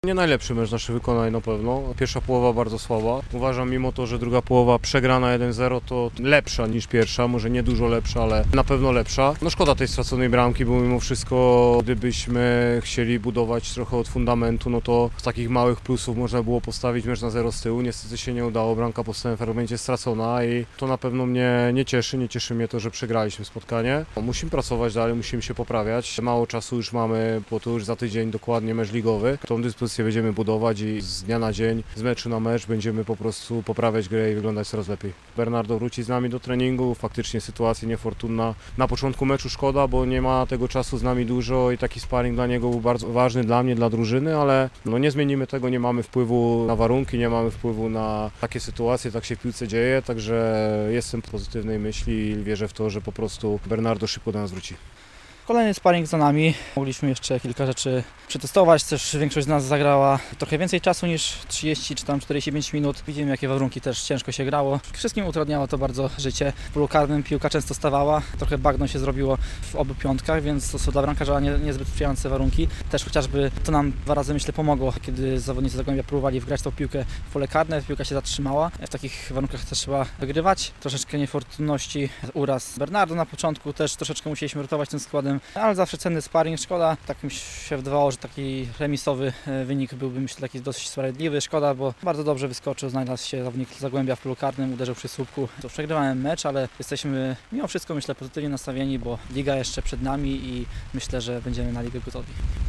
Nie najlepszy mecz nasze wykonanie na pewno. Pierwsza połowa bardzo słaba. Uważam, mimo to, że druga połowa przegrana 1-0 to lepsza niż pierwsza, może nie dużo lepsza, ale na pewno lepsza. No szkoda tej straconej bramki, bo mimo wszystko gdybyśmy chcieli budować trochę od fundamentu, no to z takich małych plusów można było postawić mecz na 0 z tyłu. Niestety się nie udało, bramka po stałym fragmencie stracona i to na pewno mnie nie cieszy. Nie cieszy mnie to, że przegraliśmy spotkanie. Musimy pracować dalej, musimy się poprawiać. Mało czasu już mamy, bo to już za tydzień dokładnie mecz ligowy. Tą dyspozycję będziemy budować i z dnia na dzień, z meczu na mecz będziemy po prostu poprawiać grę i wyglądać coraz lepiej. Bernardo wróci z nami do treningu, faktycznie sytuacja niefortunna. Na początku meczu szkoda, bo nie ma tego czasu z nami dużo i taki sparring dla niego był bardzo ważny dla mnie, dla drużyny, ale no nie zmienimy tego, nie mamy wpływu na warunki, nie mamy wpływu na takie sytuacje, tak się w piłce dzieje, także jestem pozytywnej myśli i wierzę w to, że po prostu Bernardo szybko do nas wróci. Kolejny sparring za nami. Mogliśmy jeszcze kilka rzeczy przetestować. Też większość z nas zagrała trochę więcej czasu niż 30 czy tam 45 minut. Widzimy, jakie warunki też ciężko się grało. Wszystkim utrudniało to bardzo życie. W polu karnym piłka często stawała. Trochę bagno się zrobiło w obu piątkach, więc to są dla bramkarza niezbyt sprzyjające warunki. Też chociażby to nam 2 razy, myślę, pomogło, kiedy zawodnicy Zagłębia próbowali wgrać tą piłkę w pole karne. Piłka się zatrzymała. W takich warunkach też trzeba wygrywać. Troszeczkę niefortunności, uraz Bernardo na początku. Też troszeczkę musieliśmy ratować tym składem, ale zawsze cenny sparring. Szkoda, tak mi się wydawało, że taki remisowy wynik byłby, myślę, taki dosyć sprawiedliwy. Szkoda, bo bardzo dobrze wyskoczył, znalazł się zawodnik Zagłębia w polu karnym, uderzył przy słupku. To przegrywałem mecz, ale jesteśmy mimo wszystko, myślę, pozytywnie nastawieni, bo liga jeszcze przed nami i myślę, że będziemy na ligę gotowi.